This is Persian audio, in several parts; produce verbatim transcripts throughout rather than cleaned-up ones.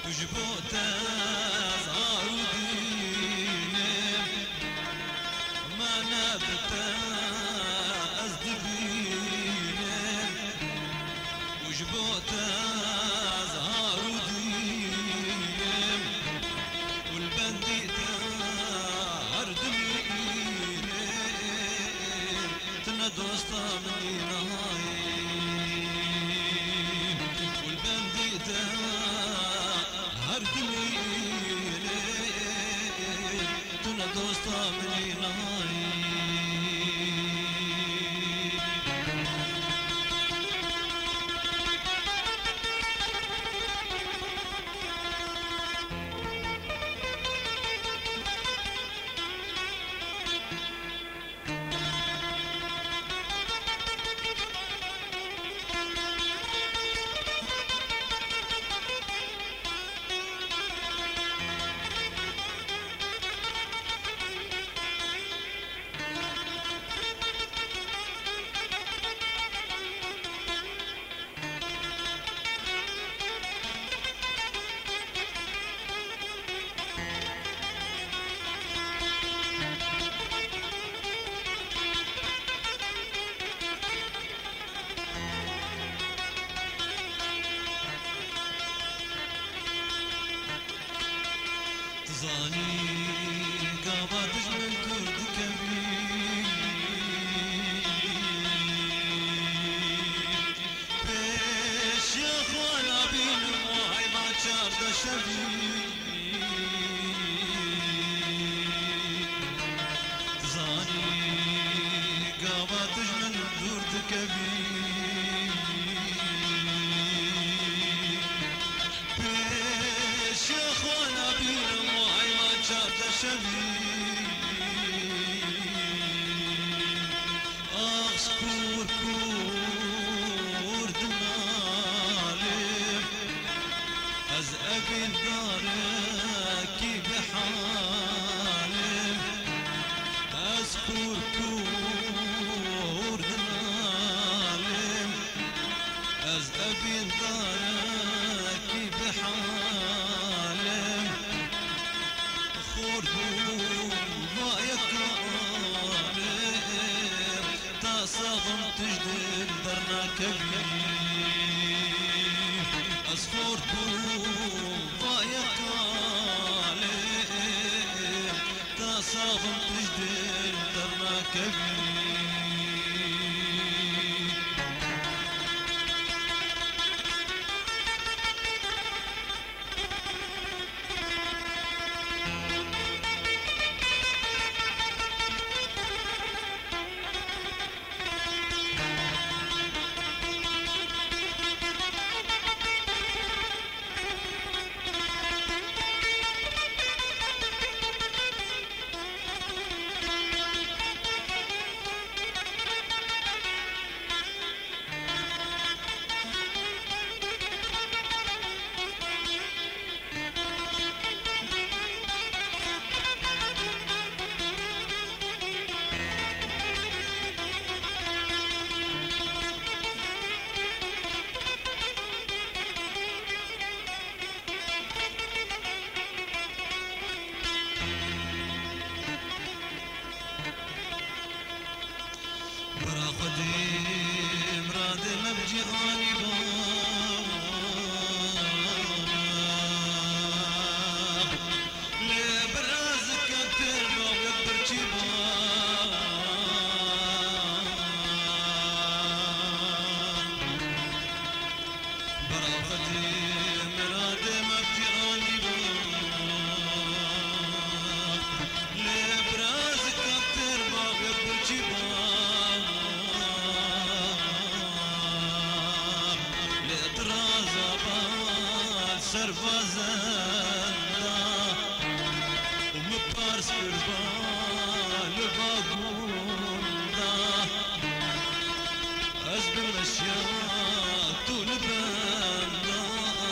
وجبوت زهار دينم ما نبت أزدبينم وجبوت زهار دينم والبنديت هردمينم تندوستا مني نهايم والبنديت هردمينم تندوستا مني نهايم زاني قاباتش من كرد كبير بيش يا خوانا بين موعي باشار دا شبير زاني قاباتش من كرد كبير بيش يا خوانا بين آخ كور كور دمالم از أبين دارك بحالم از كور كور دمالم از أبين دارك بحالم خردون ما يكالم تصاغم تجدل درنا كبير أصفردون ما يكالم تصاغم تجدل درنا كبير قديم رادم بجهاني باب لبرازك كتر باب برشي باب برا قديم رادم بجهاني باب لبرازك كتر باب برشي باب سرفازندا ومبارس كربان باقوندا أزب المشيات طول بندا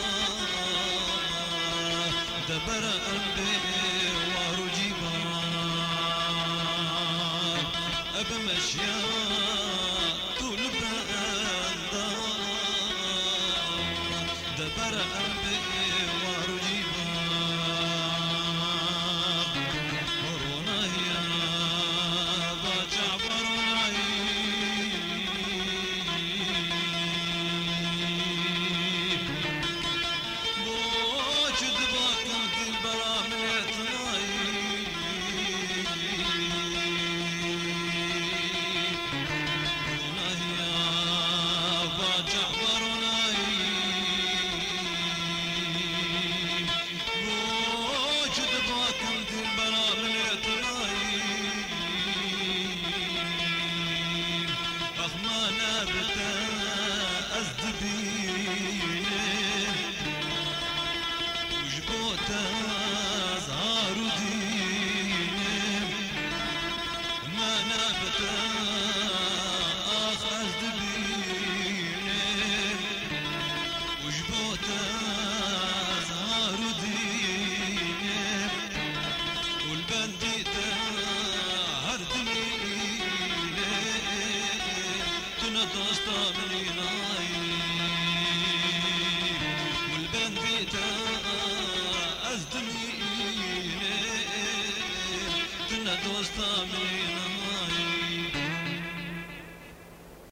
دبر أنبي وارو جيبان أب مشيات طول بندا دبر أنبي وارجيبا ورونا يا بجعفر بوجد باكم دي برامت دوستا مني ناي والبنديت أزدمي تنا دوستا مني ناي